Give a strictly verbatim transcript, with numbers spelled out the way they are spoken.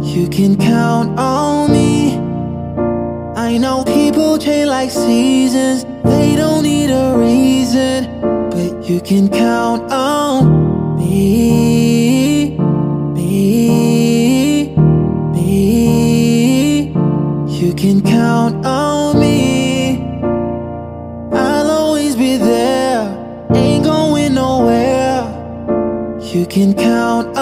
You can count on me. I know people change like seasons, they don't need a reason, but you can count on me, me, me. You can count on me. I'll always be there, ain't going nowhere. You can count